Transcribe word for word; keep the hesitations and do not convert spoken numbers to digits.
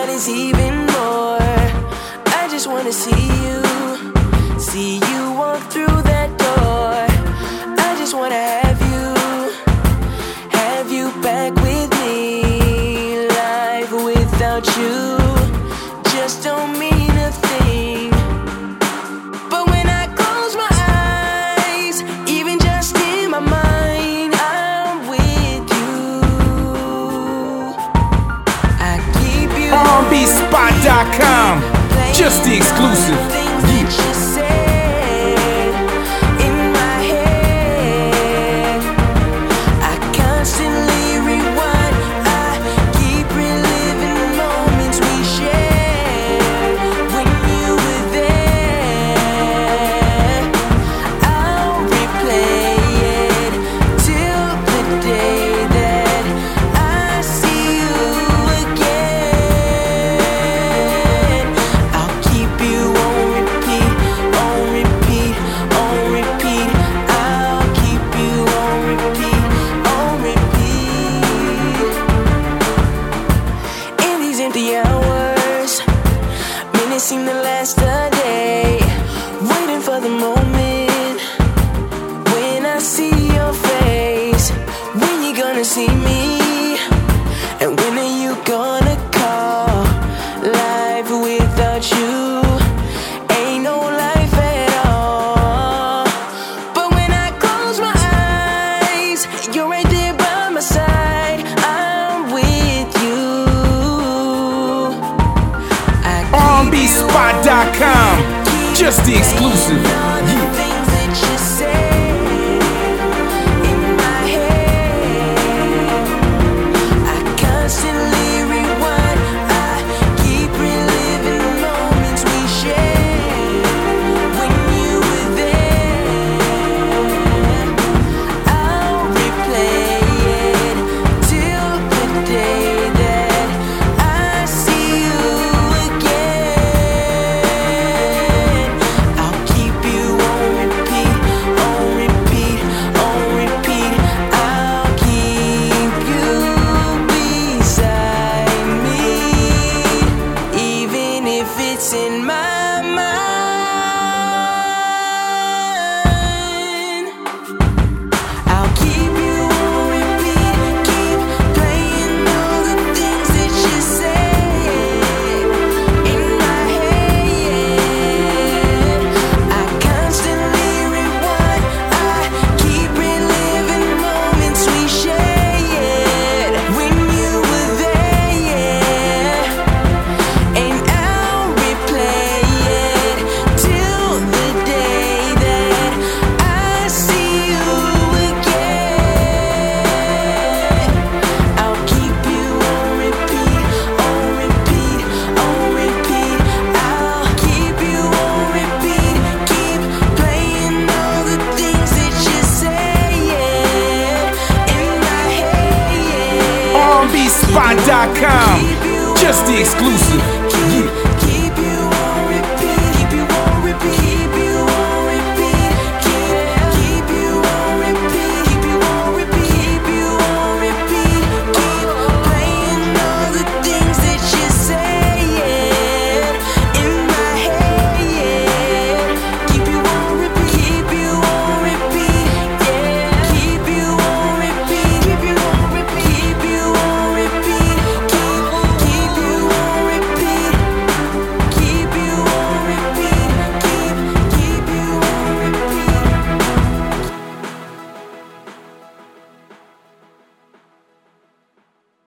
that is even more. I just wanna see you, see you walk through that door. I just wanna have you, have you back with me. Life without you just don't mean a thing. But when I close my eyes, even just in my mind, I'm with you. I keep you R and B spot dot com, just the exclusive. Empty hours, minutes seem to last a day, waiting for the moment when I see your face. When you gonna see me, and when are you gonna call? Life without you ain't no life at all. But when I close my eyes, you're right there by my side. I'm with you. R and B spot dot com, just the exclusive. Yeah. It's in my mind. I'll keep you on repeat, keep playing all the things that you say in my head. I constantly rewind, I keep reliving moments we shared when you were there, and R and B spot dot com, just the exclusive. Yeah.